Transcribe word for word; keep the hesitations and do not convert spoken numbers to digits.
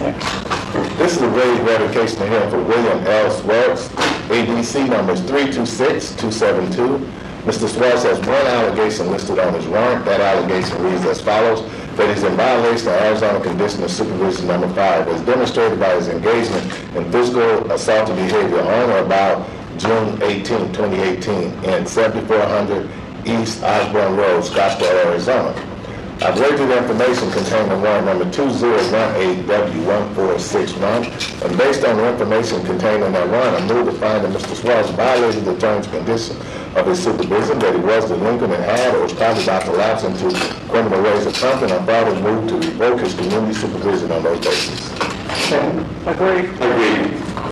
This is a raised revocation of hearing for William L. Swartz. A B C number is three two six two seven two. Mister Swartz has one allegation listed on his warrant. That allegation reads as follows: that he's in violation of Arizona Condition of Supervision number five, as demonstrated by his engagement in physical assaultive behavior on or about June eighteenth, twenty eighteen, in seventy-four hundred East Osborne Road, Scottsdale, Arizona. I've read you the information contained in warrant number two zero one eight W one four six one, and based on the information contained in that warrant, I move to find that Mister Swartz violated the terms and conditions of his supervision, that he was delinquent and had or was probably about to lapse into criminal ways of conduct, and I further move to revoke his community supervision on those bases. Agreed. Agreed.